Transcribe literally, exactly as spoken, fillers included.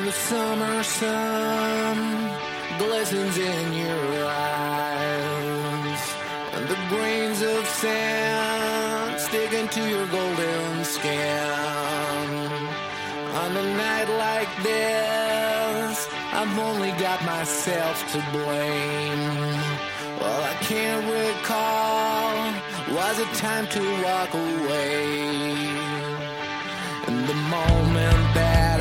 The summer sun glistens in your eyes, and the grains of sand stick into your golden skin. On a night like this, I've only got myself to blame. Well, I can't recall, was it time to walk away? And the moment that